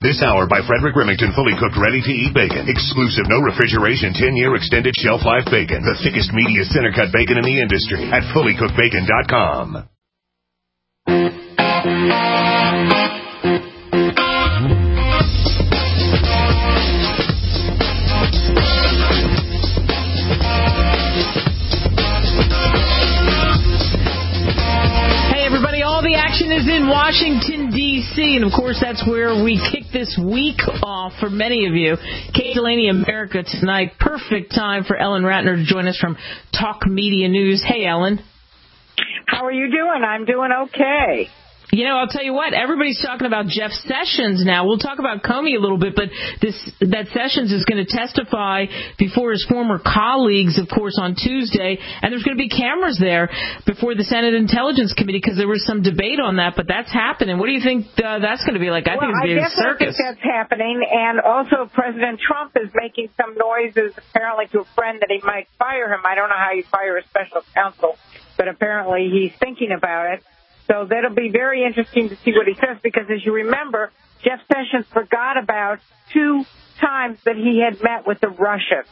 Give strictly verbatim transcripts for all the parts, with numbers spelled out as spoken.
This hour by Frederick Remington, fully cooked, ready-to-eat bacon. Exclusive, no refrigeration, ten-year extended shelf life bacon. The thickest, meatiest center-cut bacon in the industry at fully cooked bacon dot com. Is in Washington, D C, and of course that's where we kick this week off for many of you. Kate Delaney, America Tonight. Perfect time for Ellen Ratner to join us from Talk Media News. Hey, Ellen. How are you doing? I'm doing okay. You know, I'll tell you what, everybody's talking about Jeff Sessions now. We'll talk about Comey a little bit, but this that Sessions is going to testify before his former colleagues, of course, on Tuesday, and there's going to be cameras there before the Senate Intelligence Committee because there was some debate on that, but that's happening. What do you think uh, that's going to be like? I well, think it's going to be a circus. I definitely think that's happening, and also President Trump is making some noises, apparently to a friend, that he might fire him. I don't know how you fire a special counsel, but apparently he's thinking about it. So that'll be very interesting to see what he says, because as you remember, Jeff Sessions forgot about two times that he had met with the Russians.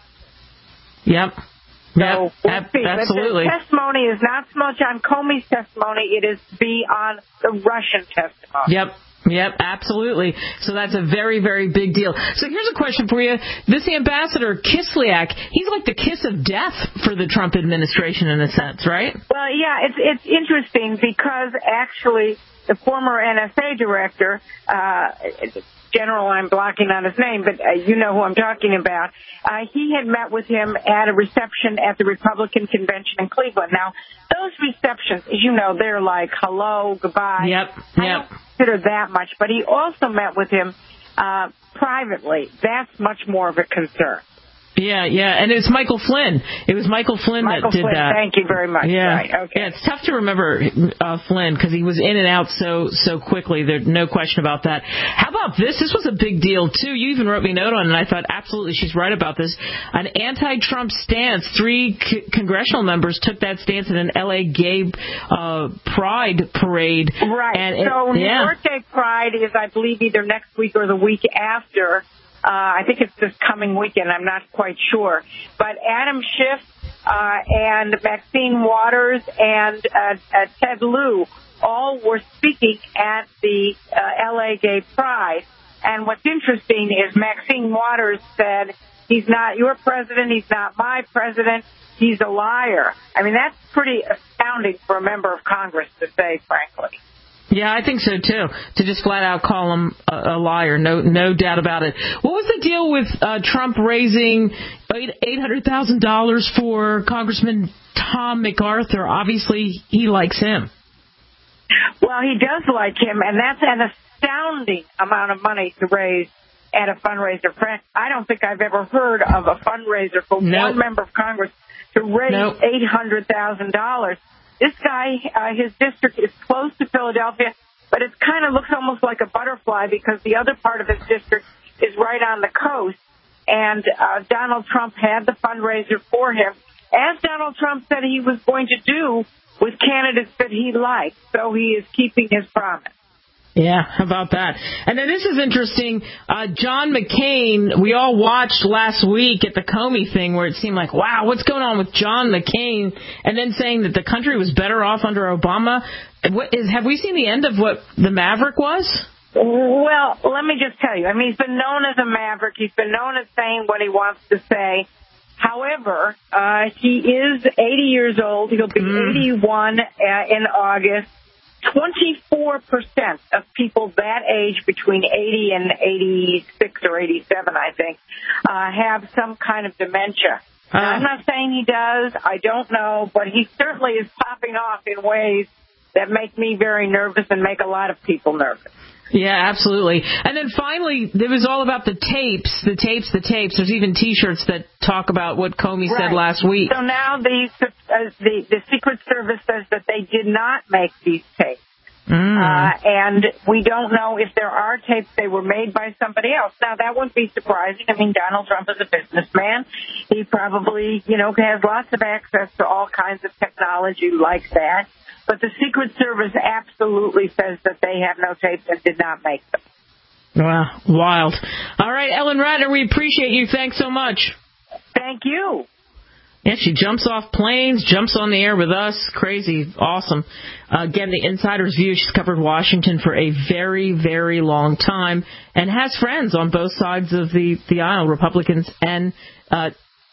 Yep. So yep. we'll Ab- see. absolutely. The testimony is not so much on Comey's testimony, it is to be on the Russian testimony. Yep. Yep, absolutely. So that's a very, very big deal. So here's a question for you. This ambassador, Kislyak, he's like the kiss of death for the Trump administration in a sense, right? Well, yeah, it's it's interesting because actually the former N S A director, uh, General, I'm blocking on his name, but uh, you know who I'm talking about. Uh, he had met with him at a reception at the Republican convention in Cleveland. Now, those receptions, as you know, they're like hello, goodbye. Yep, I yep. don't consider that much, but he also met with him uh, privately. That's much more of a concern. Yeah, yeah, and it's Michael Flynn. It was Michael Flynn Michael that did Flynn, that. Thank you very much. Yeah, right, okay. Yeah, it's tough to remember uh, Flynn because he was in and out so so quickly. There's no question about that. How about this? This was a big deal too. You even wrote me a note on it, and I thought absolutely she's right about this. An anti-Trump stance. Three c- congressional members took that stance at an L A gay uh, pride parade. Right. And it, so New yeah. York Gay Pride is, I believe, either next week or the week after. Uh, I think it's this coming weekend. I'm not quite sure. But Adam Schiff uh, and Maxine Waters and uh, uh, Ted Lieu all were speaking at the uh, L A Gay Pride. And what's interesting is Maxine Waters said, he's not your president, he's not my president, he's a liar. I mean, that's pretty astounding for a member of Congress to say, frankly. Yeah, I think so, too, to just flat out call him a, a liar. No no doubt about it. What was the deal with uh, Trump raising eight hundred thousand dollars for Congressman Tom MacArthur? Obviously, he likes him. Well, he does like him, and that's an astounding amount of money to raise at a fundraiser. I don't think I've ever heard of a fundraiser for nope. one member of Congress to raise nope. eight hundred thousand dollars. This guy, uh, his district is close to Philadelphia, but it kind of looks almost like a butterfly because the other part of his district is right on the coast. And uh, Donald Trump had the fundraiser for him, as Donald Trump said he was going to do with candidates that he liked. So he is keeping his promise. Yeah, how about that? And then this is interesting. Uh, John McCain, we all watched last week at the Comey thing where it seemed like, wow, what's going on with John McCain? And then saying that the country was better off under Obama. What is, have we seen the end of what the Maverick was? Well, let me just tell you. I mean, he's been known as a maverick. He's been known as saying what he wants to say. However, uh, he is eighty years old. He'll be mm. eighty-one uh, in August. twenty-four percent of people that age, between eighty and eighty-six or eighty-seven, I think, uh, have some kind of dementia. Uh, now, I'm not saying he does. I don't know. But he certainly is popping off in ways that make me very nervous and make a lot of people nervous. Yeah, absolutely. And then finally, it was all about the tapes, the tapes, the tapes. There's even T-shirts that talk about what Comey right. said last week. So now the, uh, the the Secret Service says that they did not make these tapes. Mm. Uh, and we don't know if there are tapes they were made by somebody else. Now, that wouldn't be surprising. I mean, Donald Trump is a businessman. He probably, you know, has lots of access to all kinds of technology like that. But the Secret Service absolutely says that they have no tapes and did not make them. Wow, wild. All right, Ellen Ratner, we appreciate you. Thanks so much. Thank you. Yeah, she jumps off planes, jumps on the air with us. Crazy. Awesome. Uh, again, the Insider's View, she's covered Washington for a very, very long time and has friends on both sides of the, the aisle, Republicans and uh,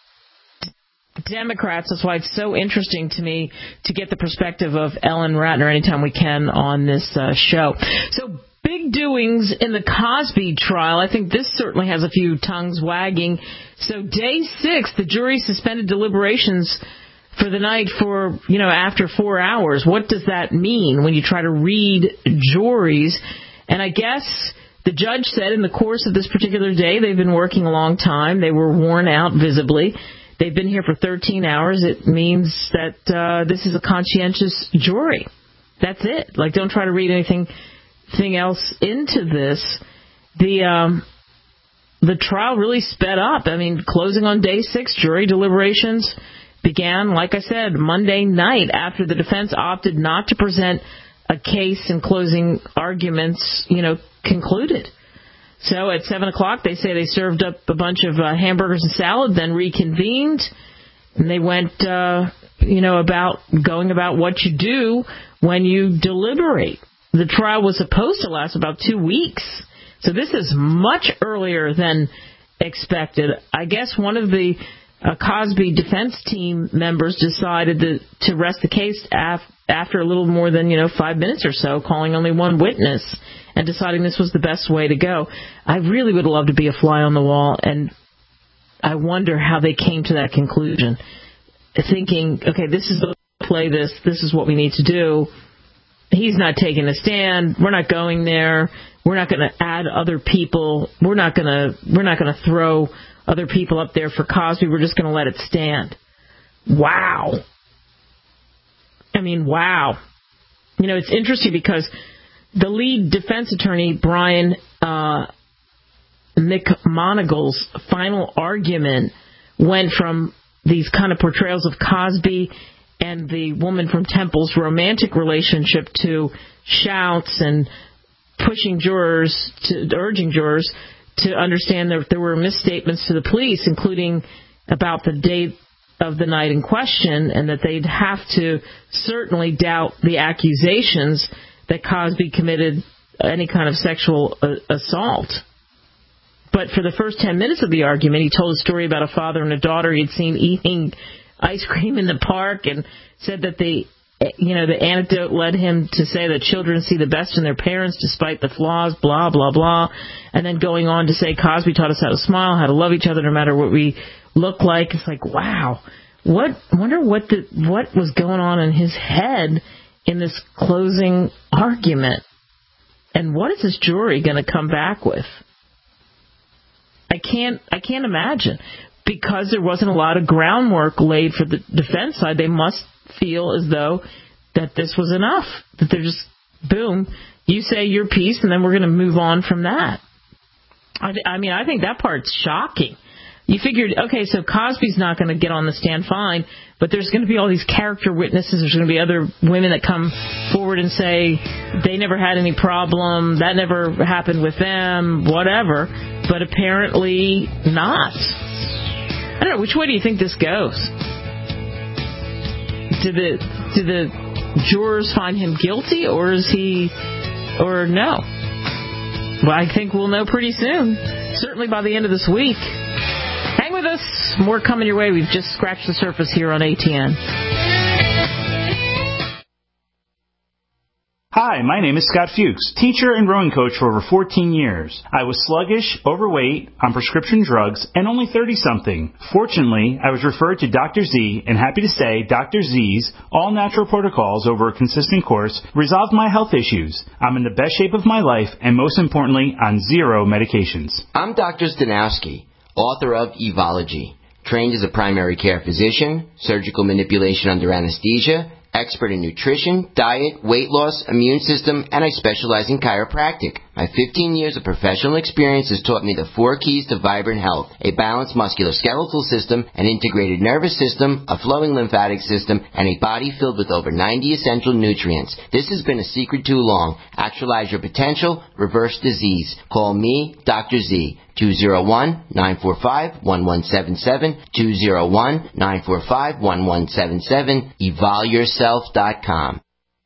Democrats. That's why it's so interesting to me to get the perspective of Ellen Ratner anytime we can on this uh, show. So, big doings in the Cosby trial. I think this certainly has a few tongues wagging. So day six, the jury suspended deliberations for the night for, you know, after four hours. What does that mean when you try to read juries? And I guess the judge said in the course of this particular day, they've been working a long time. They were worn out visibly. They've been here for thirteen hours. It means that uh, this is a conscientious jury. That's it. Like, don't try to read anything thing else into this. The um, the trial really sped up. I mean, closing on day six, jury deliberations began, like I said, Monday night after the defense opted not to present a case and closing arguments, you know, concluded. So at seven o'clock, they say they served up a bunch of uh, hamburgers and salad, then reconvened, and they went, uh, you know, about going about what you do when you deliberate. The trial was supposed to last about two weeks, so this is much earlier than expected. I guess one of the uh, Cosby defense team members decided to, to rest the case af- after a little more than, you know, five minutes or so, calling only one witness and deciding this was the best way to go. I really would love to be a fly on the wall, and I wonder how they came to that conclusion, thinking, okay, this is the way to play this, this is what we need to do. He's not taking a stand. We're not going there. We're not going to add other people. We're not going to. We're not going to throw other people up there for Cosby. We're just going to let it stand. Wow. I mean, wow. You know, it's interesting because the lead defense attorney, Brian uh, McMonagle's final argument went from these kind of portrayals of Cosby and the woman from Temple's romantic relationship to shouts and pushing jurors, to urging jurors to understand that there were misstatements to the police, including about the date of the night in question, and that they'd have to certainly doubt the accusations that Cosby committed any kind of sexual uh, assault. But for the first ten minutes of the argument, he told a story about a father and a daughter he'd seen eating ice cream in the park, and said that the, you know, the anecdote led him to say that children see the best in their parents despite the flaws, blah, blah, blah. And then going on to say Cosby taught us how to smile, how to love each other no matter what we look like. It's like, wow. What, wonder what the, what was going on in his head in this closing argument. And what is this jury going to come back with? I can't, I can't imagine. Because there wasn't a lot of groundwork laid for the defense side, they must feel as though that this was enough. That they're just, boom, you say your piece, and then we're going to move on from that. I, I mean, I think that part's shocking. You figured, okay, so Cosby's not going to get on the stand, fine, but there's going to be all these character witnesses. There's going to be other women that come forward and say they never had any problem, that never happened with them, whatever. But apparently not. I don't know, which way do you think this goes? Do the do the jurors find him guilty, or is he, or no? Well, I think we'll know pretty soon. Certainly by the end of this week. Hang with us. More coming your way. We've just scratched the surface here on A T N. Hi, my name is Scott Fuchs, teacher and rowing coach for over fourteen years. I was sluggish, overweight, on prescription drugs, and only thirty-something. Fortunately, I was referred to Doctor Z, and happy to say Doctor Z's all-natural protocols over a consistent course resolved my health issues. I'm in the best shape of my life, and most importantly, on zero medications. I'm Doctor Stanowski, author of Evology, trained as a primary care physician, surgical manipulation under anesthesia, expert in nutrition, diet, weight loss, immune system, and I specialize in chiropractic. My fifteen years of professional experience has taught me the four keys to vibrant health: a balanced musculoskeletal system, an integrated nervous system, a flowing lymphatic system, and a body filled with over ninety essential nutrients. This has been a secret too long. Actualize your potential. Reverse disease. Call me, Doctor Z. two oh one, nine four five, one one seven seven, two oh one, nine four five, one one seven seven, evol yourself dot com.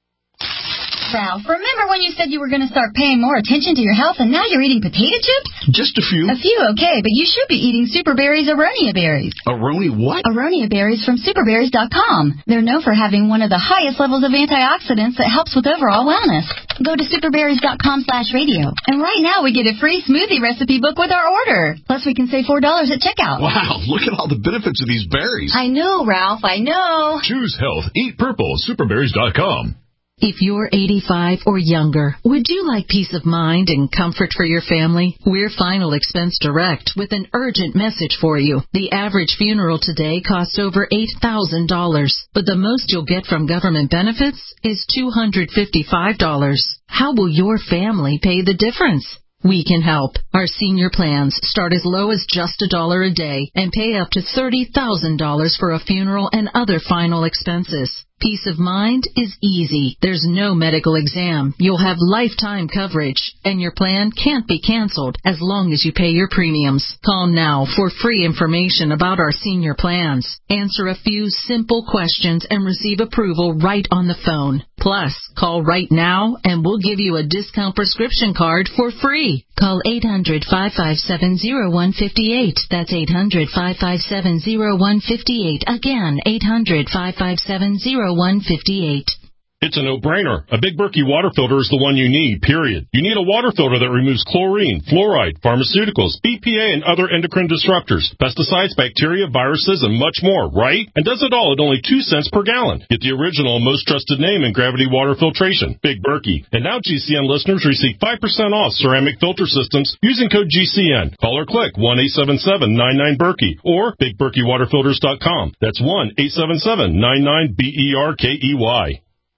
Ralph, remember when you said you were going to start paying more attention to your health and now you're eating potato chips? Just a few. A few, okay, but you should be eating Super Berries Aronia berries. Aroni what? Aronia berries from super berries dot com. They're known for having one of the highest levels of antioxidants that helps with overall wellness. Go to super berries dot com slash radio. And right now we get a free smoothie recipe book with our order. Plus we can save four dollars at checkout. Wow, look at all the benefits of these berries. I know, Ralph, I know. Choose health. Eat purple. super berries dot com. If you're eighty-five or younger, would you like peace of mind and comfort for your family? We're Final Expense Direct with an urgent message for you. The average funeral today costs over eight thousand dollars, but the most you'll get from government benefits is two hundred fifty-five dollars. How will your family pay the difference? We can help. Our senior plans start as low as just a dollar a day and pay up to thirty thousand dollars for a funeral and other final expenses. Peace of mind is easy. There's no medical exam. You'll have lifetime coverage, and your plan can't be canceled as long as you pay your premiums. Call now for free information about our senior plans. Answer a few simple questions and receive approval right on the phone. Plus, call right now and we'll give you a discount prescription card for free. Call eight hundred, five five seven, oh one five eight. That's eight hundred, five five seven, oh one five eight. Again, eight hundred, five five seven, oh one five eight. It's a no-brainer. A Big Berkey water filter is the one you need, period. You need a water filter that removes chlorine, fluoride, pharmaceuticals, B P A, and other endocrine disruptors, pesticides, bacteria, viruses, and much more, right? And does it all at only two cents per gallon. Get the original and most trusted name in gravity water filtration, Big Berkey. And now G C N listeners receive five percent off ceramic filter systems using code G C N. Call or click one eight seven seven, nine nine, Berkey or big berkey water filters dot com. That's one eight seven seven, nine nine, B E R K E Y.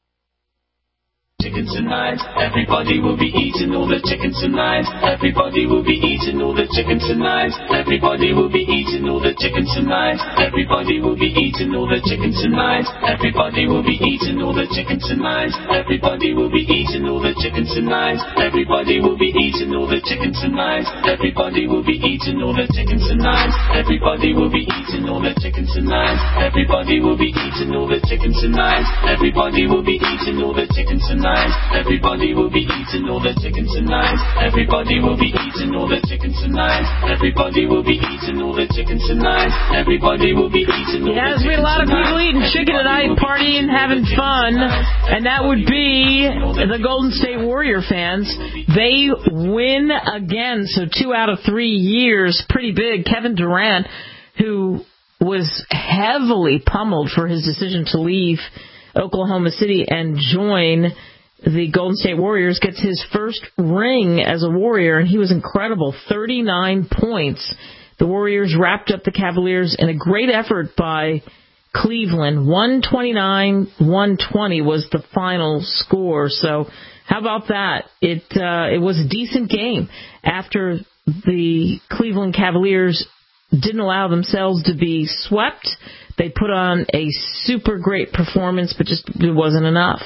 Chicken tonight, everybody will be eating all the chicken tonight. Everybody will be eating all the chicken tonight. Everybody will be eating all the chicken tonight. Everybody will be eating all the chicken tonight. Everybody will be eating all the chicken tonight. Everybody will be eating all the chicken tonight. Everybody will be eating all the chicken tonight. Everybody will be eating all the chicken tonight. Everybody will be eating all the chicken tonight. Everybody will be eating all the chicken tonight. Everybody will be eating all the chicken tonight. Everybody will be eating all the chicken tonight. Everybody will be eating all the chicken tonight. Everybody will be eating all the chicken tonight. Everybody will be eating all the chicken tonight. Yeah, there's been a lot of people eating chicken tonight, partying, having fun, and that would be the Golden State Warrior fans. They win again, so two out of three years, pretty big. Kevin Durant, who was heavily pummeled for his decision to leave Oklahoma City and join the Golden State Warriors, gets his first ring as a Warrior, and he was incredible, thirty-nine points. The Warriors wrapped up the Cavaliers in a great effort by Cleveland. one twenty-nine one twenty was the final score. So how about that? It uh, it was a decent game after the Cleveland Cavaliers didn't allow themselves to be swept. They put on a super great performance, but just it wasn't enough.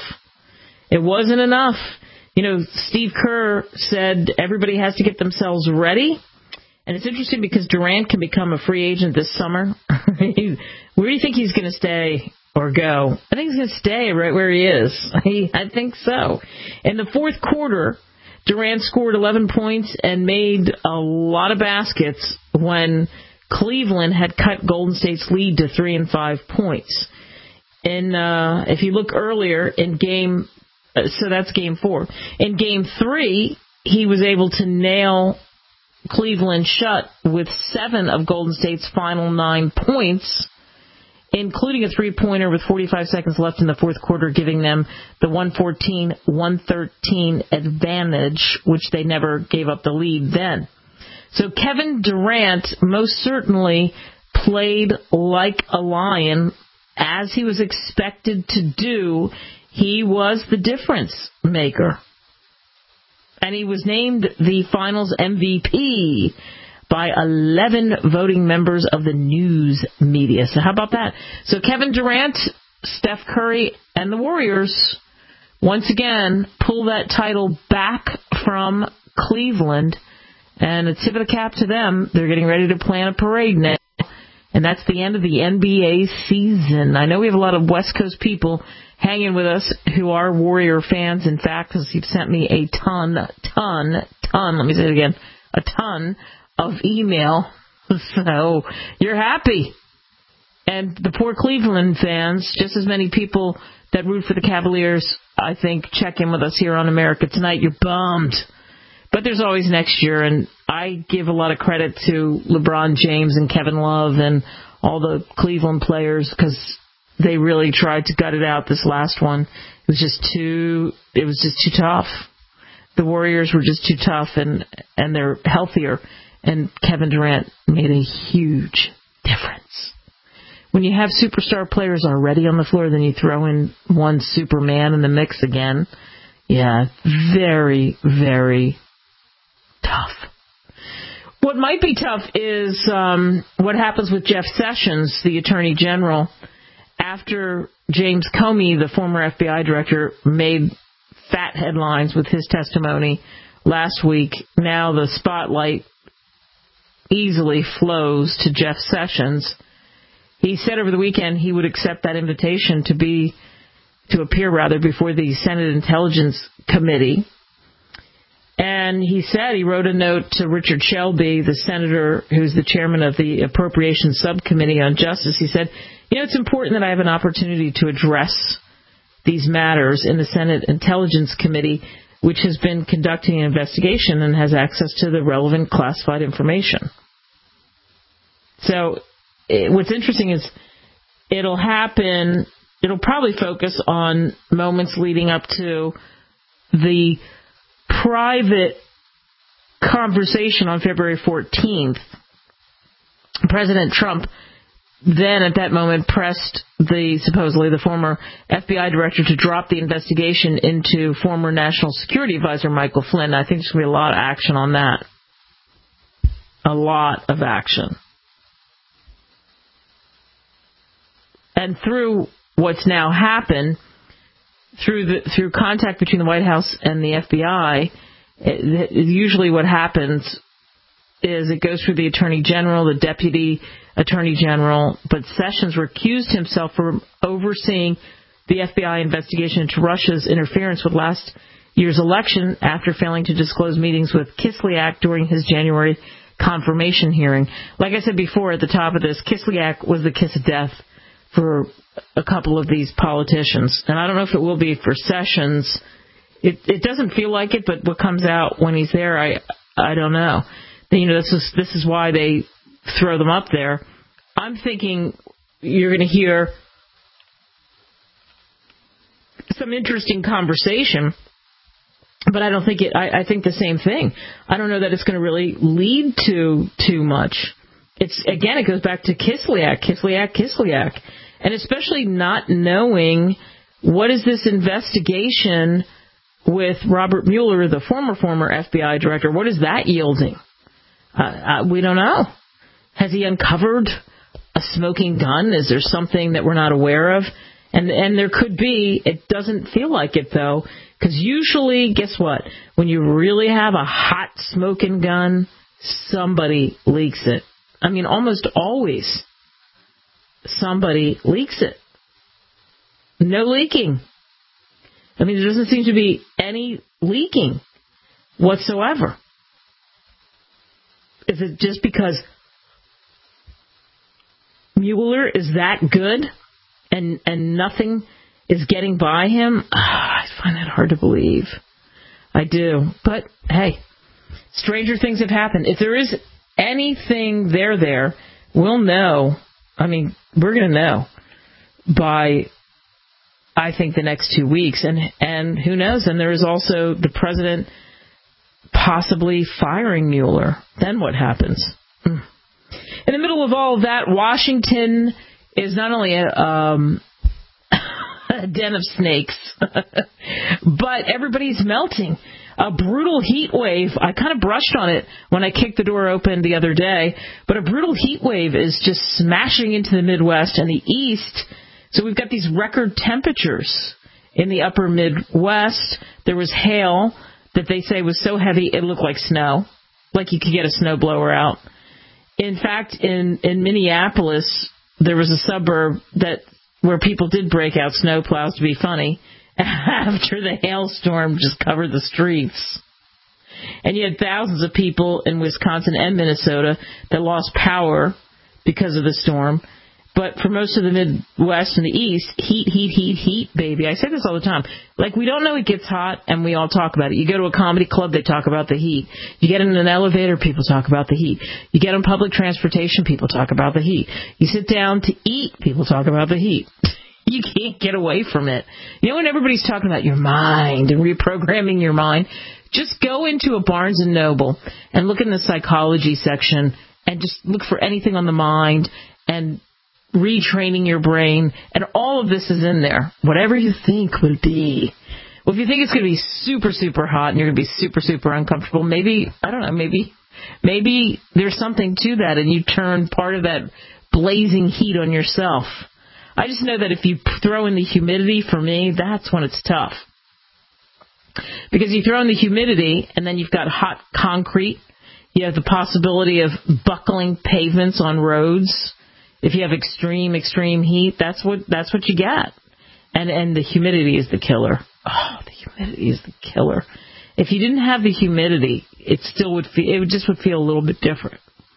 It wasn't enough. You know, Steve Kerr said everybody has to get themselves ready. And it's interesting because Durant can become a free agent this summer. Where do you think he's going to stay or go? I think he's going to stay right where he is. I think so. In the fourth quarter, Durant scored eleven points and made a lot of baskets when Cleveland had cut Golden State's lead to three and five points. And uh, if you look earlier in game, uh, so that's game four. In game three, he was able to nail Cleveland shut with seven of Golden State's final nine points, including a three-pointer with forty-five seconds left in the fourth quarter, giving them the one fourteen one thirteen advantage, which they never gave up the lead then. So Kevin Durant most certainly played like a lion, as he was expected to do. He was the difference maker. And he was named the finals M V P by eleven voting members of the news media. So how about that? So Kevin Durant, Steph Curry, and the Warriors once again pull that title back from Cleveland. And a tip of the cap to them. They're getting ready to plan a parade now. And that's the end of the N B A season. I know we have a lot of West Coast people hanging with us who are Warrior fans. In fact, because you've sent me a ton, ton, ton, let me say it again, a ton of email. So you're happy. And the poor Cleveland fans, just as many people that root for the Cavaliers, I think, check in with us here on America Tonight. You're bummed. But there's always next year, and I give a lot of credit to LeBron James and Kevin Love and all the Cleveland players because they really tried to gut it out this last one. It was just too, it was just too tough. The Warriors were just too tough, and, and they're healthier, and Kevin Durant made a huge difference. When you have superstar players already on the floor, then you throw in one Superman in the mix again. Yeah, very, very tough. What might be tough is um, what happens with Jeff Sessions, the Attorney General, after James Comey, the former F B I director, made fat headlines with his testimony last week. Now the spotlight easily flows to Jeff Sessions. He said over the weekend he would accept that invitation to be to appear rather before the Senate Intelligence Committee. And he said, he wrote a note to Richard Shelby, the senator who's the chairman of the Appropriations Subcommittee on Justice. He said, you know, it's important that I have an opportunity to address these matters in the Senate Intelligence Committee, which has been conducting an investigation and has access to the relevant classified information. So it, what's interesting is it'll happen, it'll probably focus on moments leading up to the private conversation on February fourteenth. President Trump then at that moment pressed the supposedly the former F B I director to drop the investigation into former National Security Advisor Michael Flynn. I think there's going to be a lot of action on that. A lot of action. And through what's now happened, through the through contact between the White House and the F B I, it, usually what happens is it goes through the Attorney General, the Deputy Attorney General, but Sessions recused himself from overseeing the F B I investigation into Russia's interference with last year's election after failing to disclose meetings with Kislyak during his January confirmation hearing. Like I said before at the top of this, Kislyak was the kiss of death for a couple of these politicians. And I don't know if it will be for Sessions. It it doesn't feel like it, but what comes out when he's there, I I don't know. You know, this is this is why they throw them up there. I'm thinking you're going to hear some interesting conversation, but I don't think it, I, I think the same thing. I don't know that it's going to really lead to too much. It's, again, it goes back to Kislyak, Kislyak, Kislyak. And especially not knowing what is this investigation with Robert Mueller, the former, former F B I director, what is that yielding? Uh, uh, we don't know. Has he uncovered a smoking gun? Is there something that we're not aware of? And and there could be. It doesn't feel like it, though, because usually, guess what? When you really have a hot smoking gun, somebody leaks it. I mean, almost always somebody leaks it. No leaking. I mean, there doesn't seem to be any leaking whatsoever. Is it just because Mueller is that good and and nothing is getting by him? Oh, I find that hard to believe. I do. But, hey, stranger things have happened. If there is anything there there, we'll know. I mean, we're going to know by, I think, the next two weeks. And, and who knows? And there is also the president possibly firing Mueller. Then what happens? Mm. In the middle of all of that, Washington is not only a, um, a den of snakes, but everybody's melting. A brutal heat wave. I kind of brushed on it when I kicked the door open the other day, but a brutal heat wave is just smashing into the Midwest and the East. So we've got these record temperatures in the upper Midwest. There was hail that they say was so heavy it looked like snow, like you could get a snowblower out. In fact, in, in Minneapolis, there was a suburb that where people did break out snowplows to be funny after the hailstorm just covered the streets. And you had thousands of people in Wisconsin and Minnesota that lost power because of the storm. But for most of the Midwest and the East, heat, heat, heat, heat, baby. I say this all the time. Like, we don't know it gets hot, and we all talk about it. You go to a comedy club, they talk about the heat. You get in an elevator, people talk about the heat. You get on public transportation, people talk about the heat. You sit down to eat, people talk about the heat. You can't get away from it. You know, when everybody's talking about your mind and reprogramming your mind, just go into a Barnes and Noble and look in the psychology section and just look for anything on the mind and retraining your brain, and all of this is in there. Whatever you think will be. Well, if you think it's going to be super, super hot and you're going to be super, super uncomfortable, maybe, I don't know, maybe, maybe there's something to that, and you turn part of that blazing heat on yourself. I just know that if you throw in the humidity, for me, that's when it's tough. Because you throw in the humidity, and then you've got hot concrete. You have the possibility of buckling pavements on roads. If you have extreme, extreme heat, that's what that's what you get. And and the humidity is the killer. Oh, the humidity is the killer. If you didn't have the humidity, it still would feel, it would just would feel a little bit different.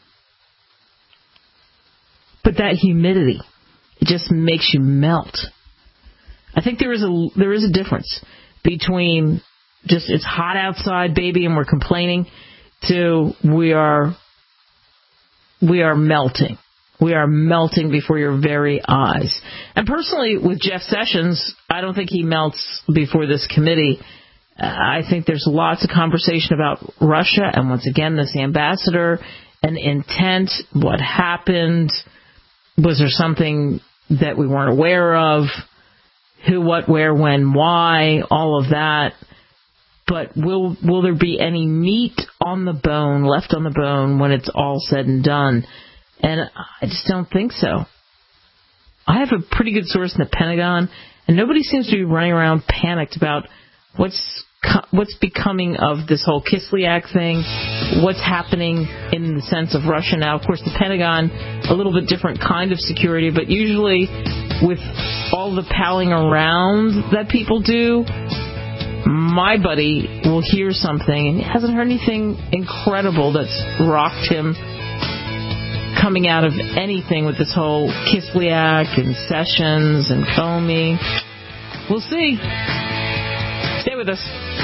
But that humidity, it just makes you melt. I think there is a there is a difference between just it's hot outside, baby, and we're complaining, to we are we are melting. We are melting before your very eyes. And personally, with Jeff Sessions, I don't think he melts before this committee. Uh, I think there's lots of conversation about Russia, and once again, this ambassador, and intent, what happened, was there something that we weren't aware of, who, what, where, when, why, all of that. But will will there be any meat on the bone, left on the bone, when it's all said and done? And I just don't think so. I have a pretty good source in the Pentagon, and nobody seems to be running around panicked about what's what's becoming of this whole Kislyak thing, what's happening in the sense of Russia now. Of course, the Pentagon, a little bit different kind of security, but usually with all the palling around that people do, my buddy will hear something, and he hasn't heard anything incredible that's rocked him coming out of anything with this whole Kislyak and Sessions and Comey. We'll see. Stay with us.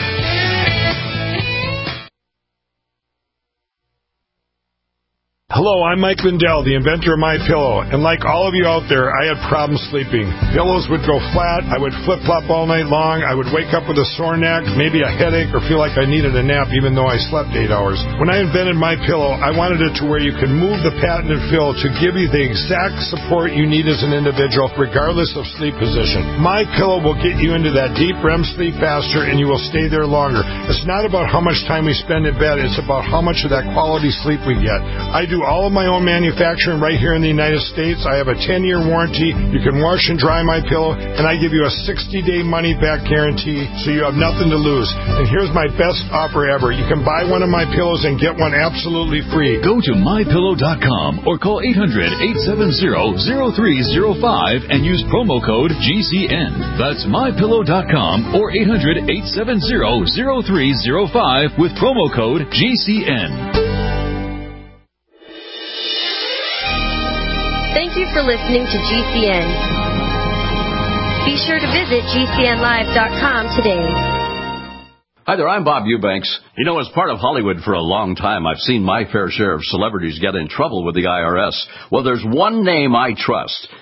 Hello, I'm Mike Lindell, the inventor of MyPillow, and like all of you out there, I had problems sleeping. Pillows would go flat, I would flip-flop all night long, I would wake up with a sore neck, maybe a headache, or feel like I needed a nap even though I slept eight hours. When I invented MyPillow, I wanted it to where you can move the patented fill to give you the exact support you need as an individual, regardless of sleep position. MyPillow will get you into that deep R E M sleep faster, and you will stay there longer. It's not about how much time we spend in bed, it's about how much of that quality sleep we get. I do all of my own manufacturing right here in the United States. I have a ten-year warranty. You can wash and dry MyPillow, and I give you a sixty-day money-back guarantee, so you have nothing to lose. And here's my best offer ever. You can buy one of my pillows and get one absolutely free. Go to my pillow dot com or call eight hundred, eight seven zero, zero three zero five and use promo code G C N. That's my pillow dot com or eight hundred, eight seven zero, zero three zero five with promo code G C N. Thank you for listening to G C N. Be sure to visit G C N live dot com today. Hi there, I'm Bob Eubanks. You know, as part of Hollywood for a long time, I've seen my fair share of celebrities get in trouble with the I R S. Well, there's one name I trust.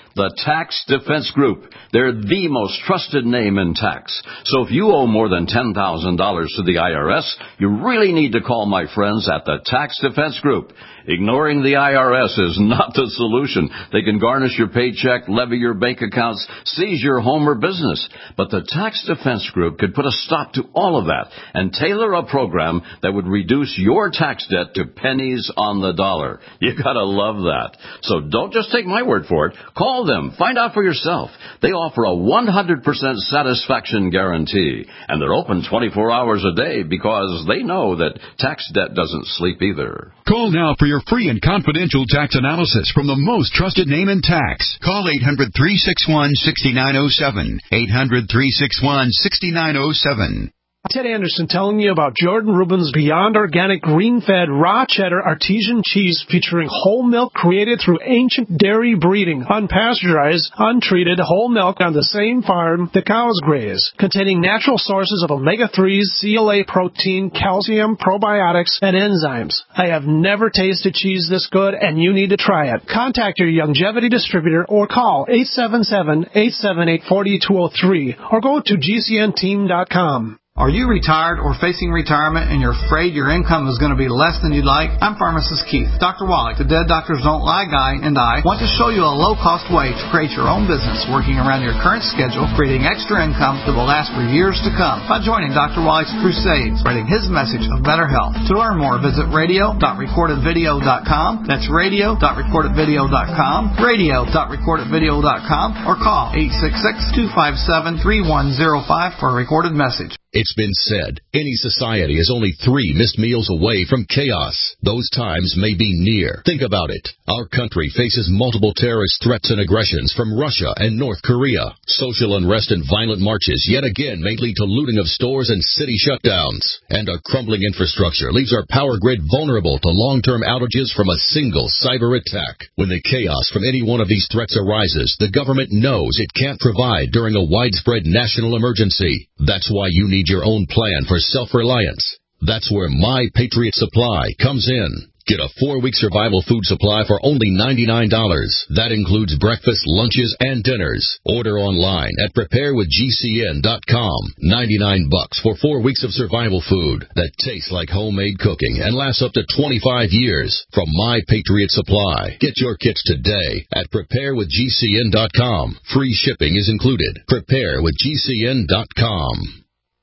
The Tax Defense Group. They're the most trusted name in tax. So if you owe more than ten thousand dollars to the I R S, you really need to call my friends at the Tax Defense Group. Ignoring the I R S is not the solution. They can garnish your paycheck, levy your bank accounts, seize your home or business. But the Tax Defense Group could put a stop to all of that and tailor a program that would reduce your tax debt to pennies on the dollar. You gotta love that. So don't just take my word for it. Call them. Find out for yourself. They offer a one hundred percent satisfaction guarantee. And they're open twenty-four hours a day because they know that tax debt doesn't sleep either. Call now for your free and confidential tax analysis from the most trusted name in tax. Call eight hundred, three six one, six nine zero seven. eight hundred, three six one, six nine zero seven. Ted Anderson telling you about Jordan Rubin's Beyond Organic Green-Fed Raw Cheddar Artesian Cheese featuring whole milk created through ancient dairy breeding, unpasteurized, untreated whole milk on the same farm the cows graze, containing natural sources of omega threes, C L A protein, calcium, probiotics, and enzymes. I have never tasted cheese this good, and you need to try it. Contact your Longevity distributor or call eight seven seven, eight seven eight, four two zero three or go to G C N team dot com. Are you retired or facing retirement and you're afraid your income is going to be less than you'd like? I'm Pharmacist Keith. Doctor Wallach, the Dead Doctors Don't Lie guy, and I want to show you a low-cost way to create your own business working around your current schedule, creating extra income that will last for years to come by joining Doctor Wallach's crusade, spreading his message of better health. To learn more, visit radio dot recorded video dot com. That's radio dot recorded video dot com, radio dot recorded video dot com, or call eight six six, two five seven, three one zero five for a recorded message. It's been said, any society is only three missed meals away from chaos. Those times may be near. Think about it. Our country faces multiple terrorist threats and aggressions from Russia and North Korea. Social unrest and violent marches yet again may lead to looting of stores and city shutdowns. And a crumbling infrastructure leaves our power grid vulnerable to long-term outages from a single cyber attack. When the chaos from any one of these threats arises, the government knows it can't provide during a widespread national emergency. That's why you need your own plan for self-reliance. That's where My Patriot Supply comes in. Get a four-week survival food supply for only ninety-nine dollars. That includes breakfast, lunches, and dinners. Order online at prepare with G C N dot com. ninety-nine bucks for four weeks of survival food that tastes like homemade cooking and lasts up to twenty-five years from My Patriot Supply. Get your kits today at prepare with G C N dot com. Free shipping is included. prepare with G C N dot com.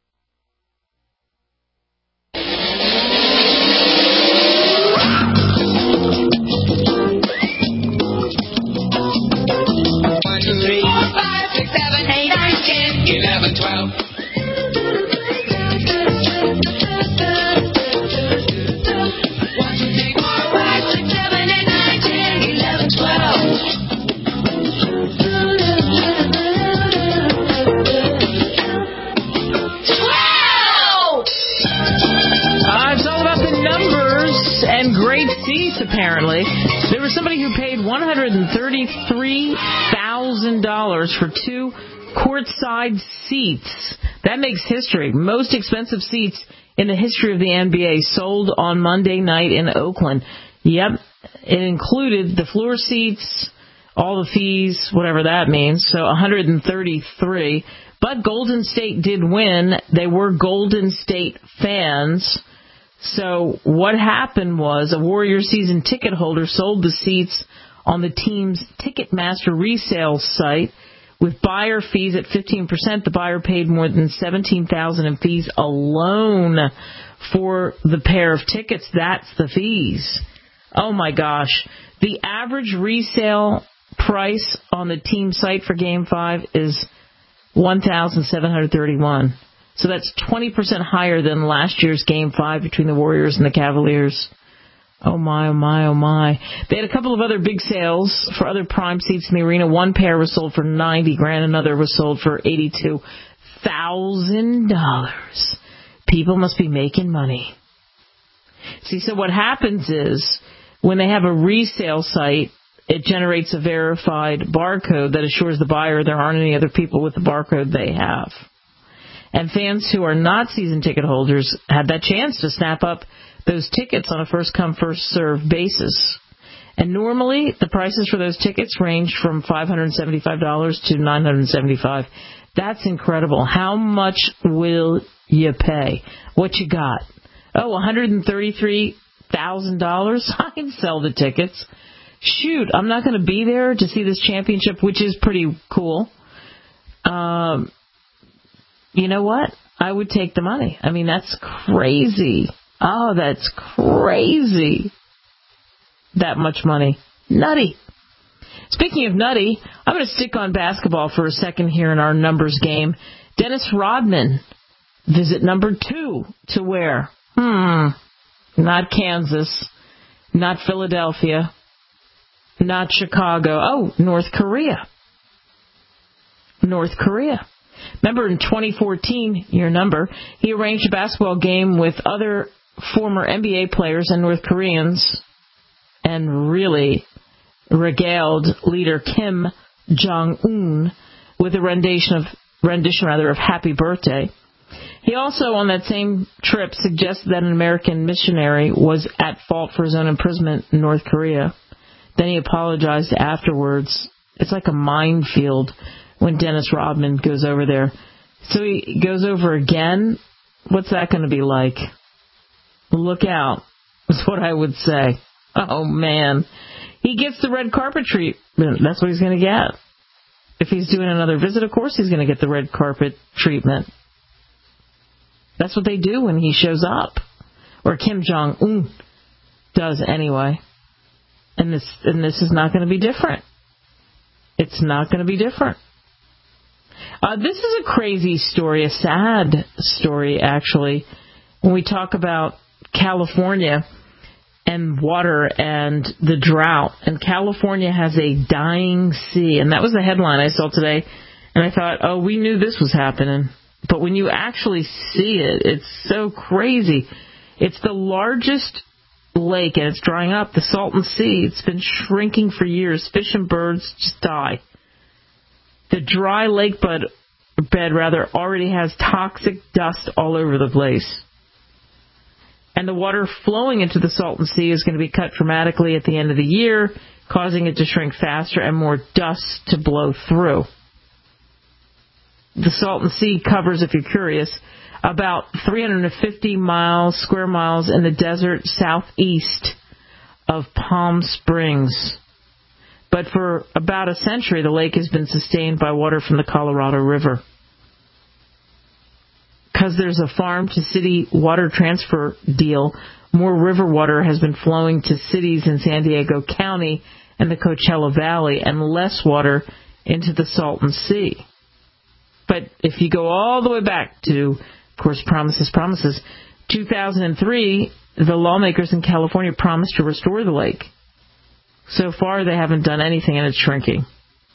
eleven, twelve. One, two, three, four, five, six, seven, eight, nine, ten, eleven, twelve. Twelve! Uh, it's all about the numbers and great seats, apparently. There was somebody who paid one hundred thirty-three thousand dollars for two courtside seats. That makes history. Most expensive seats in the history of the N B A sold on Monday night in Oakland. Yep, it included the floor seats, all the fees, whatever that means, so one hundred thirty-three. But Golden State did win. They were Golden State fans. So what happened was a Warriors season ticket holder sold the seats on the team's Ticketmaster resale site. With buyer fees at fifteen percent, the buyer paid more than seventeen thousand dollars in fees alone for the pair of tickets. That's the fees. Oh, my gosh. The average resale price on the team site for Game five is one thousand seven hundred thirty-one dollars. So that's twenty percent higher than last year's Game five between the Warriors and the Cavaliers. Oh, my, oh, my, oh, my. They had a couple of other big sales for other prime seats in the arena. One pair was sold for ninety grand. Another was sold for eighty-two thousand dollars. People must be making money. See, so what happens is when they have a resale site, it generates a verified barcode that assures the buyer there aren't any other people with the barcode they have. And fans who are not season ticket holders had that chance to snap up those tickets on a first-come, first-served basis. And normally, the prices for those tickets range from five hundred seventy-five dollars to nine hundred seventy-five dollars. That's incredible. How much will you pay? What you got? Oh, one hundred thirty-three thousand dollars? I'd sell the tickets. Shoot, I'm not going to be there to see this championship, which is pretty cool. Um, you know what? I would take the money. I mean, that's crazy. Oh, that's crazy. That much money. Nutty. Speaking of nutty, I'm going to stick on basketball for a second here in our numbers game. Dennis Rodman, visit number two to where? Hmm. Not Kansas. Not Philadelphia. Not Chicago. Oh, North Korea. North Korea. Remember in twenty fourteen, your number, he arranged a basketball game with other former N B A players and North Koreans and really regaled leader Kim Jong-un with a rendition of rendition rather of Happy Birthday. He also, on that same trip, suggested that an American missionary was at fault for his own imprisonment in North Korea. Then he apologized afterwards. It's like a minefield when Dennis Rodman goes over there. So he goes over again. What's that going to be like? Look out, is what I would say. Oh, man. He gets the red carpet treatment. That's what he's going to get. If he's doing another visit, of course he's going to get the red carpet treatment. That's what they do when he shows up. Or Kim Jong-un does anyway. And this and this is not going to be different. It's not going to be different. Uh, this is a crazy story, a sad story, actually, when we talk about California and water and the drought. And California has a dying sea. And that was the headline I saw today. And I thought, oh, we knew this was happening. But when you actually see it, it's so crazy. It's the largest lake, and it's drying up, the Salton Sea. It's been shrinking for years. Fish and birds just die. The dry lake bed, bed rather, already has toxic dust all over the place. And the water flowing into the Salton Sea is going to be cut dramatically at the end of the year, causing it to shrink faster and more dust to blow through. The Salton Sea covers, if you're curious, about three hundred fifty miles, square miles in the desert southeast of Palm Springs. But for about a century, the lake has been sustained by water from the Colorado River. Because there's a farm-to-city water transfer deal, more river water has been flowing to cities in San Diego County and the Coachella Valley, and less water into the Salton Sea. But if you go all the way back to, of course, promises, promises, two thousand three, the lawmakers in California promised to restore the lake. So far, they haven't done anything, and it's shrinking.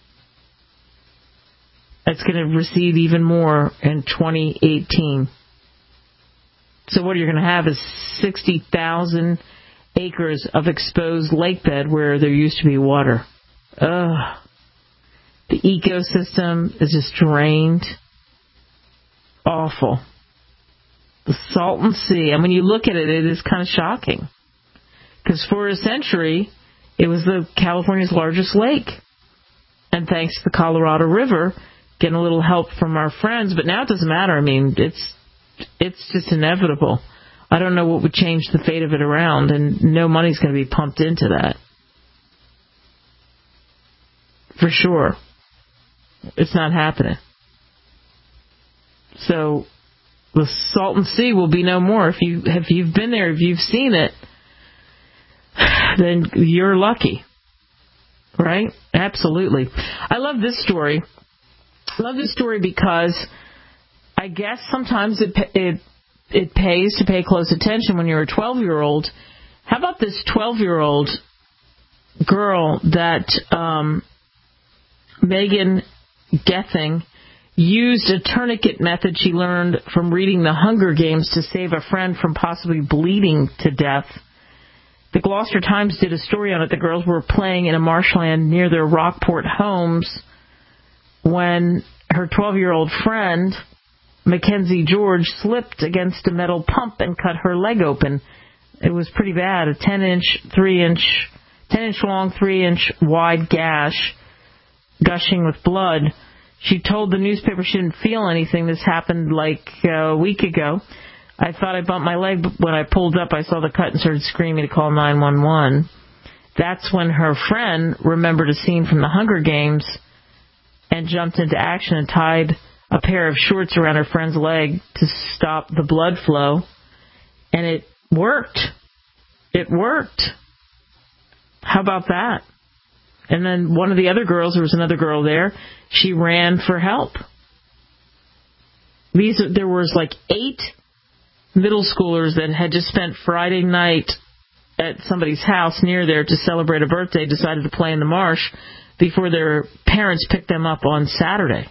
It's going to recede even more in twenty eighteen. So what you're going to have is sixty thousand acres of exposed lake bed where there used to be water. Ugh. The ecosystem is just drained. Awful. The Salton Sea. And when you look at it, it is kind of shocking. Because for a century, it was the California's largest lake. And thanks to the Colorado River, getting a little help from our friends. But now it doesn't matter. I mean, it's it's just inevitable. I don't know what would change the fate of it around. And no money's going to be pumped into that. For sure. It's not happening. So the Salton Sea will be no more. If you if you've been there, if you've seen it, then you're lucky, right? Absolutely. I love this story. I love this story because I guess sometimes it it it pays to pay close attention when you're a twelve-year-old. How about this twelve-year-old girl that um, Megan Gething used a tourniquet method she learned from reading The Hunger Games to save a friend from possibly bleeding to death. The Gloucester Times did a story on it. The girls were playing in a marshland near their Rockport homes when her twelve-year-old friend, Mackenzie George, slipped against a metal pump and cut her leg open. It was pretty bad, a ten-inch, three-inch ten-inch long, three-inch wide gash, gushing with blood. She told the newspaper she didn't feel anything. This happened like a week ago. I thought I bumped my leg, but when I pulled up, I saw the cut and started screaming to call nine one one. That's when her friend remembered a scene from the Hunger Games and jumped into action and tied a pair of shorts around her friend's leg to stop the blood flow. And it worked. It worked. How about that? And then one of the other girls, there was another girl there, she ran for help. These There was like eight middle schoolers that had just spent Friday night at somebody's house near there to celebrate a birthday, decided to play in the marsh before their parents picked them up on Saturday.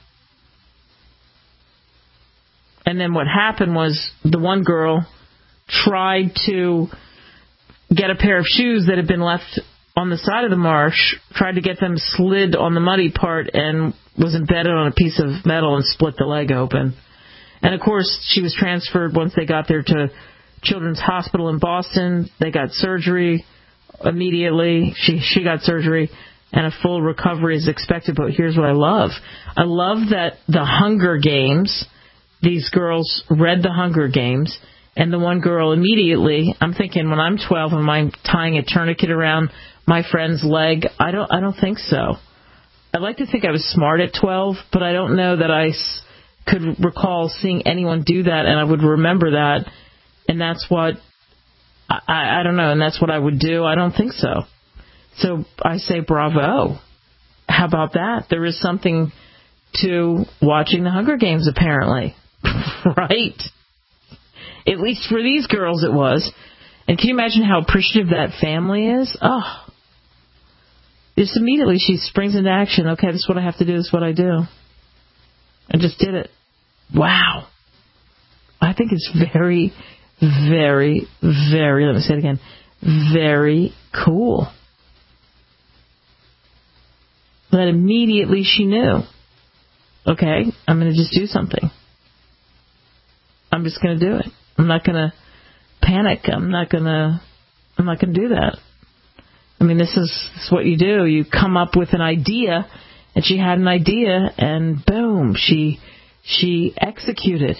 And then what happened was the one girl tried to get a pair of shoes that had been left on the side of the marsh, tried to get them slid on the muddy part, and was embedded on a piece of metal and split the leg open. And, of course, she was transferred once they got there to Children's Hospital in Boston. They got surgery immediately. She she got surgery, and a full recovery is expected. But here's what I love. I love that the Hunger Games, these girls read the Hunger Games, and the one girl immediately, I'm thinking, when I'm twelve, am I tying a tourniquet around my friend's leg? I don't, I don't think so. I'd like to think I was smart at twelve, but I don't know that I could recall seeing anyone do that, and I would remember that, and that's what, I, I don't know, and that's what I would do. I don't think so. So I say bravo. How about that? There is something to watching the Hunger Games, apparently. Right? At least for these girls it was. And can you imagine how appreciative that family is? Oh. Just immediately she springs into action. Okay, this is what I have to do. This is what I do. And just did it. Wow. I think it's very, very, very, let me say it again, very cool. That immediately she knew, okay, I'm going to just do something. I'm just going to do it. I'm not going to panic. I'm not going to, I'm not going to do that. I mean, this is, this is what you do. You come up with an idea, and she had an idea, and boom, she, she executed.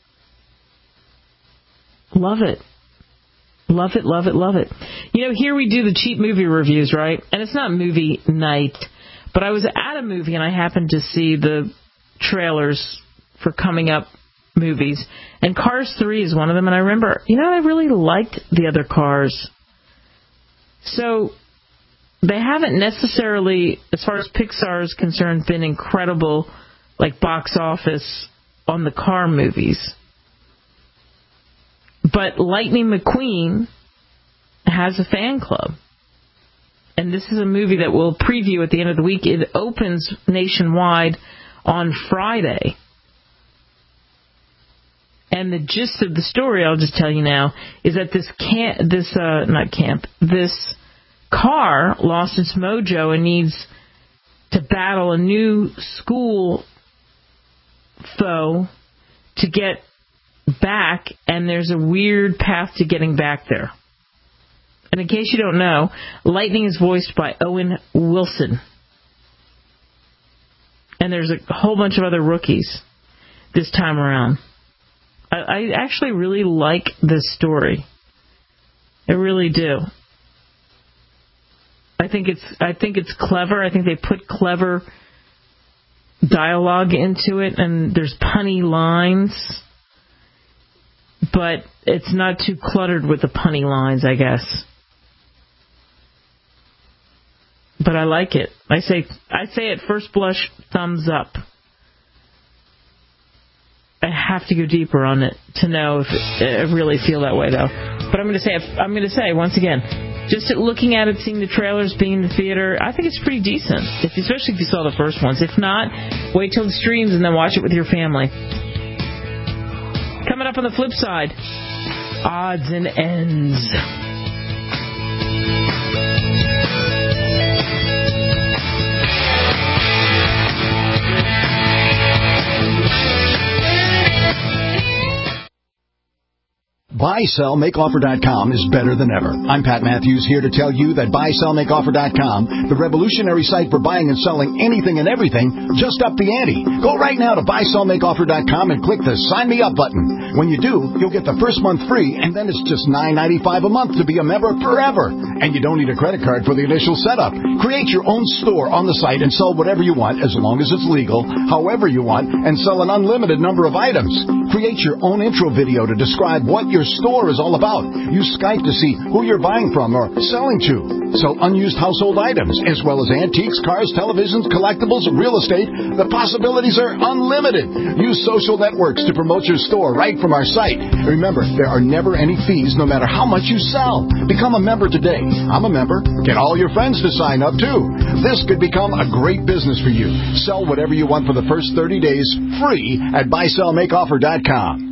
Love it. Love it, love it, love it. You know, here we do the cheap movie reviews, right? And it's not movie night, but I was at a movie, and I happened to see the trailers for coming up movies, and Cars three is one of them, and I remember, you know, I really liked the other Cars. So they haven't necessarily, as far as Pixar is concerned, been incredible, like box office on the car movies. But Lightning McQueen has a fan club. And this is a movie that we'll preview at the end of the week. It opens nationwide on Friday. And the gist of the story, I'll just tell you now, is that this camp, this, uh, not camp, this car lost its mojo and needs to battle a new school foe to get back, and there's a weird path to getting back there. And in case you don't know, Lightning is voiced by Owen Wilson. And there's a whole bunch of other rookies this time around. I, I actually really like this story. I really do. I think it's I think it's clever. I think they put clever dialogue into it, and there's punny lines, but it's not too cluttered with the punny lines, I guess. But I like it. I say I say at first blush, thumbs up. I have to go deeper on it to know if it, I really feel that way, though. But I'm going to say I'm going to say once again. Just looking at it, seeing the trailers, being in the theater, I think it's pretty decent, if, especially if you saw the first ones. If not, wait till it streams and then watch it with your family. Coming up on the flip side, odds and ends. buy sell make offer dot com is better than ever. I'm Pat Matthews, here to tell you that buy sell make offer dot com, the revolutionary site for buying and selling anything and everything, just upped the ante. Go right now to buy sell make offer dot com and click the Sign Me Up button. When you do, you'll get the first month free, and then it's just nine ninety-five a month to be a member forever. And you don't need a credit card for the initial setup. Create your own store on the site and sell whatever you want, as long as it's legal, however you want, and sell an unlimited number of items. Create your own intro video to describe what your store is all about. Use Skype to see who you're buying from or selling to. Sell unused household items, as well as antiques, cars, televisions, collectibles, real estate. The possibilities are unlimited. Use social networks to promote your store right from our site. Remember, there are never any fees, no matter how much you sell. Become a member today. I'm a member. Get all your friends to sign up, too. This could become a great business for you. Sell whatever you want for the first thirty days, free at buy sell make offer dot com.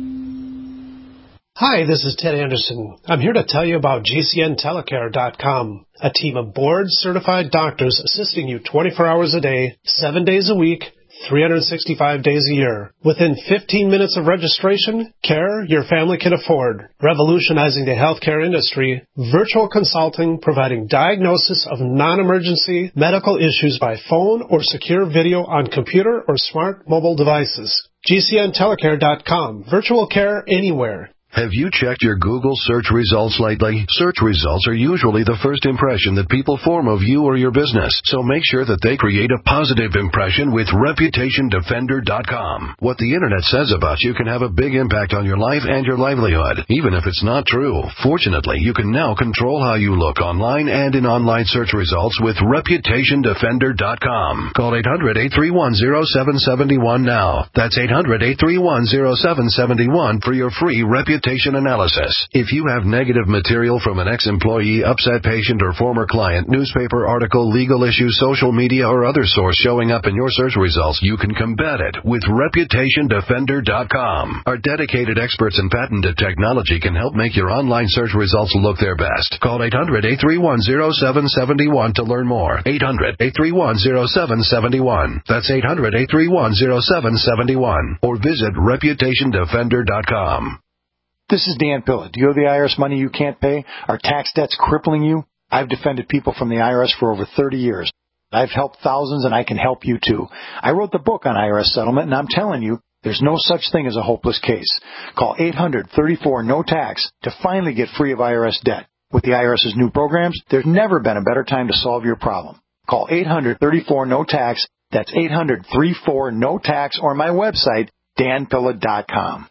Hi, this is Ted Anderson. I'm here to tell you about G C N telecare dot com, a team of board-certified doctors assisting you twenty-four hours a day, seven days a week, three hundred sixty-five days a year. Within fifteen minutes of registration, care your family can afford. Revolutionizing the healthcare industry, virtual consulting providing diagnosis of non-emergency medical issues by phone or secure video on computer or smart mobile devices. G C N telecare dot com. Virtual care anywhere. Have you checked your Google search results lately? Search results are usually the first impression that people form of you or your business, so make sure that they create a positive impression with reputation defender dot com. What the Internet says about you can have a big impact on your life and your livelihood, even if it's not true. Fortunately, you can now control how you look online and in online search results with reputation defender dot com. Call eight hundred, eight three one, zero seven seven one now. That's eight hundred, eight three one, zero seven seven one for your free reputation analysis. If you have negative material from an ex-employee, upset patient, or former client, newspaper article, legal issue, social media, or other source showing up in your search results, you can combat it with reputation defender dot com. Our dedicated experts in patented technology can help make your online search results look their best. Call eight hundred, eight three one, zero seven seven one to learn more. eight hundred, eight three one, zero seven seven one. That's eight hundred, eight three one, zero seven seven one. Or visit reputation defender dot com. This is Dan Pilla. Do you owe the I R S money you can't pay? Are tax debts crippling you? I've defended people from the I R S for over thirty years. I've helped thousands, and I can help you, too. I wrote the book on I R S settlement, and I'm telling you, there's no such thing as a hopeless case. Call eight hundred, thirty-four, no tax to finally get free of I R S debt. With the IRS's new programs, there's never been a better time to solve your problem. Call eight hundred, thirty-four, no tax. That's eight hundred, thirty-four, no tax, or my website, dan pilla dot com.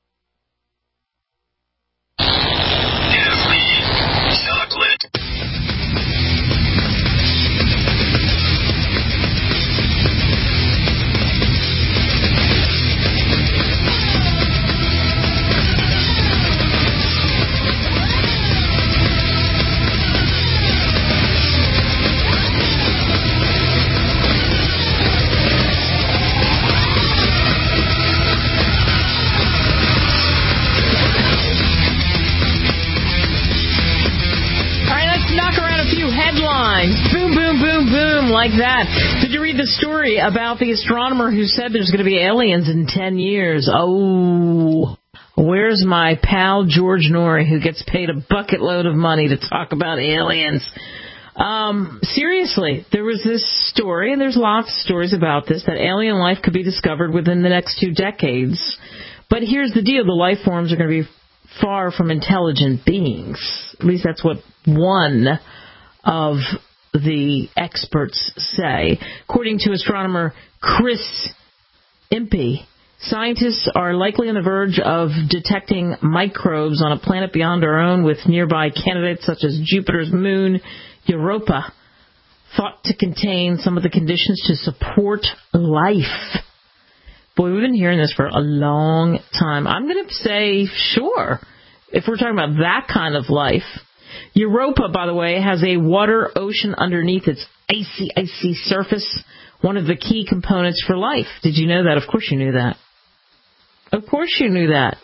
Boom, boom, boom, boom, like that. Did you read the story about the astronomer who said there's going to be aliens in ten years? Oh, where's my pal George Norrie, who gets paid a bucket load of money to talk about aliens? Um, seriously, there was this story, and there's lots of stories about this, that alien life could be discovered within the next two decades. But here's the deal. The life forms are going to be far from intelligent beings. At least that's what one of the experts say. According to astronomer Chris Impey, scientists are likely on the verge of detecting microbes on a planet beyond our own, with nearby candidates such as Jupiter's moon, Europa, thought to contain some of the conditions to support life. Boy, we've been hearing this for a long time. I'm going to say, sure, if we're talking about that kind of life. Europa, by the way, has a water ocean underneath its icy, icy surface, one of the key components for life. Did you know that? Of course you knew that. Of course you knew that.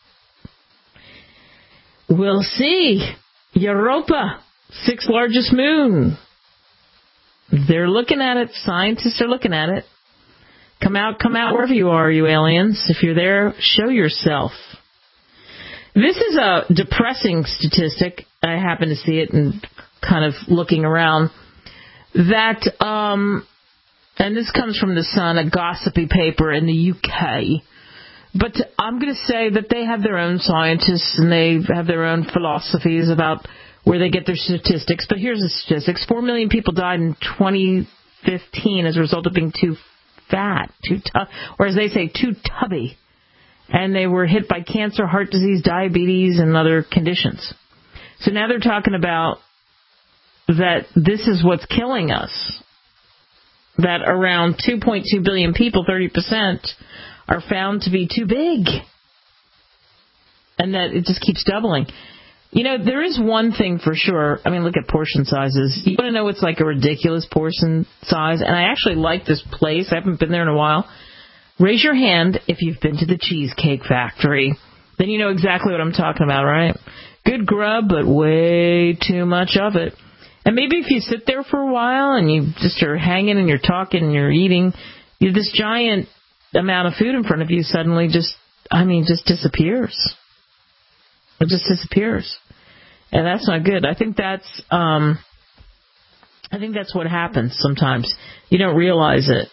We'll see. Europa, sixth largest moon. They're looking at it. Scientists are looking at it. Come out, come out wherever you are, you aliens. If you're there, show yourself. This is a depressing statistic. I happen to see it and kind of looking around. That, um, and this comes from The Sun, a gossipy paper in the U K. But I'm going to say that they have their own scientists and they have their own philosophies about where they get their statistics. But here's the statistics. Four million people died in twenty fifteen as a result of being too fat, too tough, or as they say, too tubby. And they were hit by cancer, heart disease, diabetes, and other conditions. So now they're talking about that this is what's killing us. That around two point two billion people, thirty percent, are found to be too big. And that it just keeps doubling. You know, there is one thing for sure. I mean, look at portion sizes. You want to know what's like a ridiculous portion size? And I actually like this place. I haven't been there in a while. Raise your hand if you've been to the Cheesecake Factory. Then you know exactly what I'm talking about, right? Good grub, but way too much of it. And maybe if you sit there for a while and you just are hanging and you're talking and you're eating, you this giant amount of food in front of you suddenly just, I mean, just disappears. It just disappears. And that's not good. I think that's, um, I think that's what happens sometimes. You don't realize it.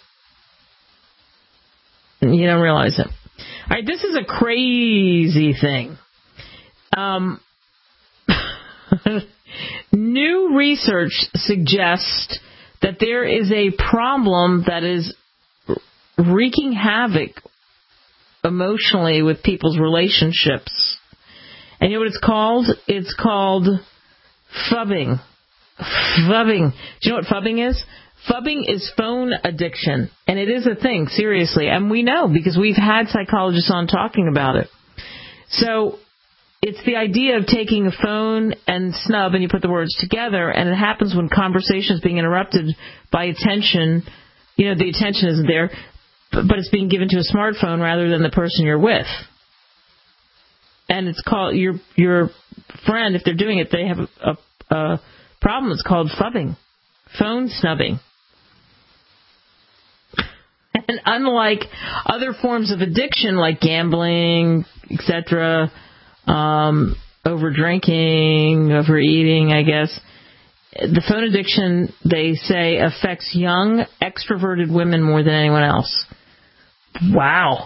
You don't realize it. All right, this is a crazy thing. Um, new research suggests that there is a problem that is wreaking havoc emotionally with people's relationships. And you know what it's called? It's called phubbing. Phubbing. Do you know what phubbing is? Phubbing is phone addiction, and it is a thing, seriously. And we know because we've had psychologists on talking about it. So it's the idea of taking a phone and snub, and you put the words together, and it happens when conversation is being interrupted by attention. You know, the attention isn't there, but it's being given to a smartphone rather than the person you're with. And it's called, your your friend, if they're doing it, they have a, a, a problem. It's called phubbing, phone snubbing. And unlike other forms of addiction like gambling, et cetera, um, over drinking, overeating, I guess, the phone addiction, they say, affects young, extroverted women more than anyone else. Wow.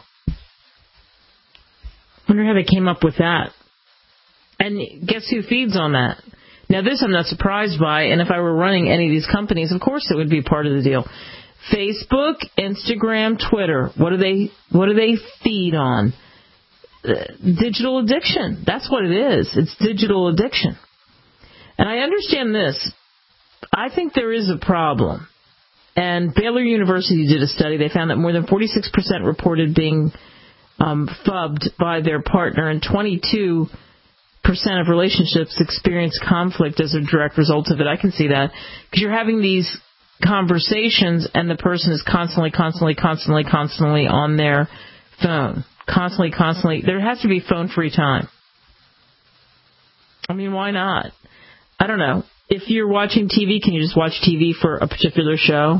Wonder how they came up with that. And guess who feeds on that? Now, this I'm not surprised by, and if I were running any of these companies, of course it would be part of the deal. Facebook, Instagram, Twitter, what do they what do they feed on? Uh, digital addiction. That's what it is. It's digital addiction. And I understand this. I think there is a problem. And Baylor University did a study. They found that more than forty-six percent reported being um, phubbed by their partner, and twenty-two percent of relationships experience conflict as a direct result of it. I can see that. Because you're having these conversations and the person is constantly, constantly, constantly, constantly on their phone. Constantly, constantly. There has to be phone-free time. I mean, why not? I don't know. If you're watching T V, can you just watch T V for a particular show?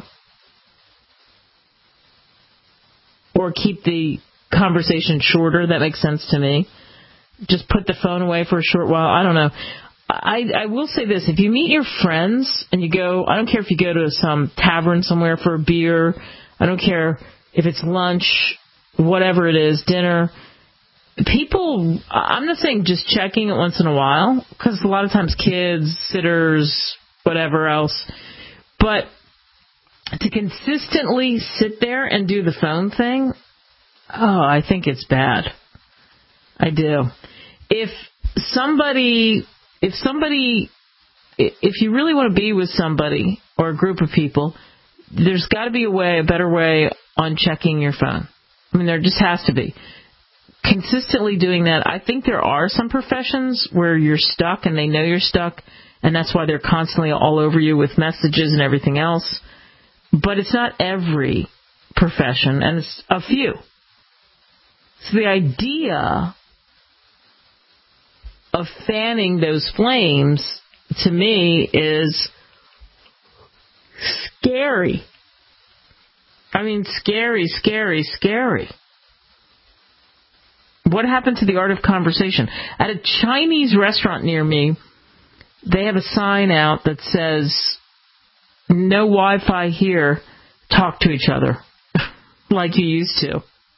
Or keep the conversation shorter? That makes sense to me. Just put the phone away for a short while. I don't know. I, I will say this. If you meet your friends and you go, I don't care if you go to some tavern somewhere for a beer. I don't care if it's lunch, whatever it is, dinner. People, I'm not saying just checking it once in a while, because a lot of times kids, sitters, whatever else. But to consistently sit there and do the phone thing, oh, I think it's bad. I do. If somebody, if somebody, if you really want to be with somebody or a group of people, there's got to be a way, a better way on checking your phone. I mean, there just has to be. Consistently doing that, I think there are some professions where you're stuck and they know you're stuck, and that's why they're constantly all over you with messages and everything else. But it's not every profession, and it's a few. So the idea of fanning those flames, to me, is scary. I mean, scary, scary, scary. What happened to the art of conversation? At a Chinese restaurant near me, they have a sign out that says, no Wi-Fi here, talk to each other, like you used to.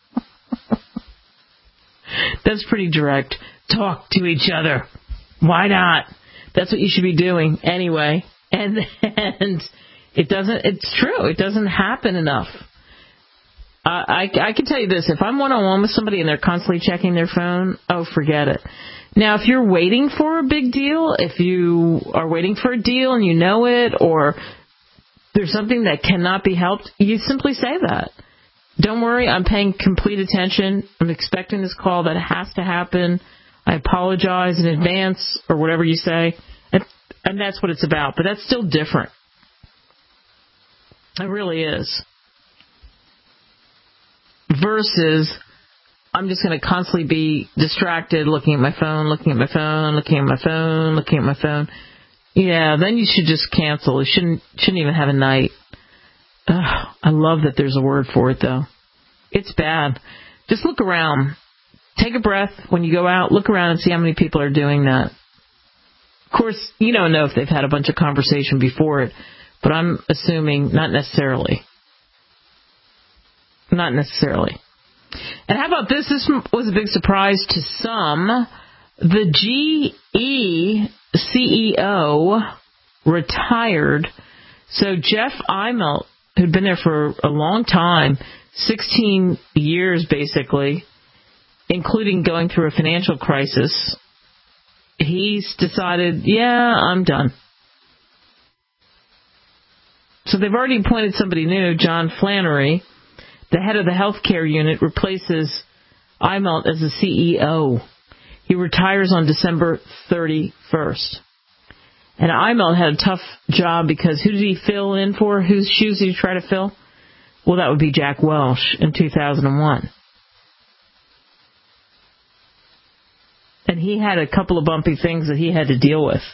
That's pretty direct. Talk to each other. Why not? That's what you should be doing anyway. And, and it doesn't, it's true, it doesn't happen enough. I, I, I can tell you this, if I'm one-on-one with somebody and they're constantly checking their phone, oh, forget it. Now, if you're waiting for a big deal, if you are waiting for a deal and you know it, or there's something that cannot be helped, you simply say that. Don't worry, I'm paying complete attention. I'm expecting this call. That has to happen. I apologize in advance, or whatever you say. And, and that's what it's about. But that's still different. It really is. Versus, I'm just going to constantly be distracted, looking at my phone, looking at my phone, looking at my phone, looking at my phone. Yeah, then you should just cancel. You shouldn't shouldn't even have a night. Ugh, I love that there's a word for it, though. It's bad. Just look around. Take a breath when you go out. Look around and see how many people are doing that. Of course, you don't know if they've had a bunch of conversation before it, but I'm assuming not necessarily. Not necessarily. And how about this? This was a big surprise to some. The G E C E O retired. So Jeff Immelt, who'd been there for a long time, sixteen years basically, including going through a financial crisis, he's decided, yeah, I'm done. So they've already appointed somebody new, John Flannery. The head of the healthcare unit replaces Immelt as the C E O. He retires on December thirty-first. And Immelt had a tough job because who did he fill in for? Whose shoes did he try to fill? Well, that would be Jack Welch in two thousand one. And he had a couple of bumpy things that he had to deal with.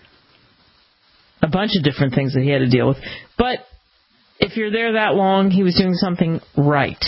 A bunch of different things that he had to deal with. But if you're there that long, he was doing something right.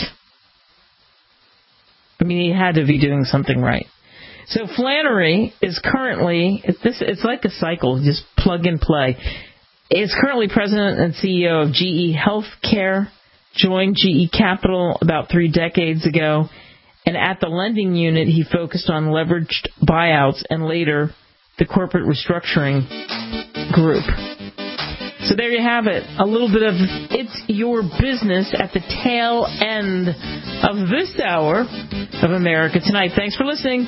I mean, he had to be doing something right. So Flannery is currently, it's, this, it's like a cycle, just plug and play. Is currently president and C E O of G E Healthcare, joined G E Capital about three decades ago, and at the lending unit, he focused on leveraged buyouts and later the corporate restructuring group. So there you have it, a little bit of It's Your Business at the tail end of this hour of America Tonight. Thanks for listening.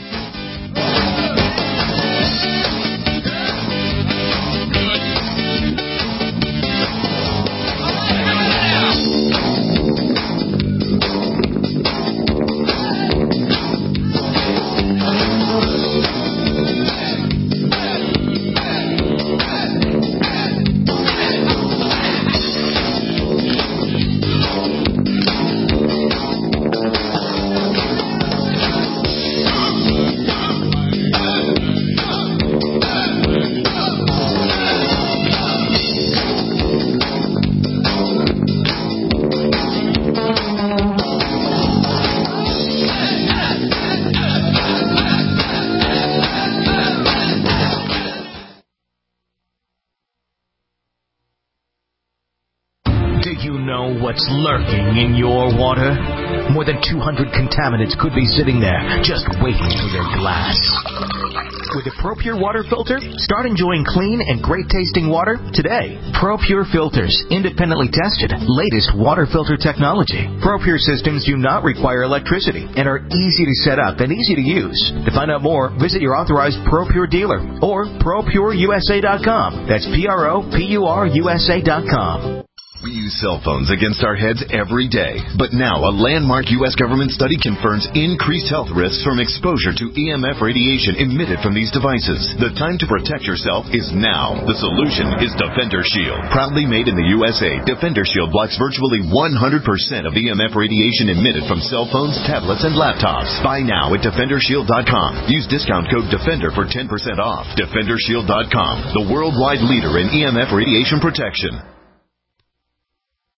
What's lurking in your water? More than two hundred contaminants could be sitting there, just waiting for your glass. With a ProPure water filter, start enjoying clean and great-tasting water today. ProPure filters, independently tested, latest water filter technology. ProPure systems do not require electricity and are easy to set up and easy to use. To find out more, visit your authorized ProPure dealer or Pro Pure U S A dot com. That's P R O P U R U S A dot com. We use cell phones against our heads every day. But now, a landmark U S government study confirms increased health risks from exposure to E M F radiation emitted from these devices. The time to protect yourself is now. The solution is Defender Shield. Proudly made in the U S A, Defender Shield blocks virtually one hundred percent of E M F radiation emitted from cell phones, tablets, and laptops. Buy now at Defender Shield dot com. Use discount code DEFENDER for ten percent off. Defender Shield dot com, the worldwide leader in E M F radiation protection.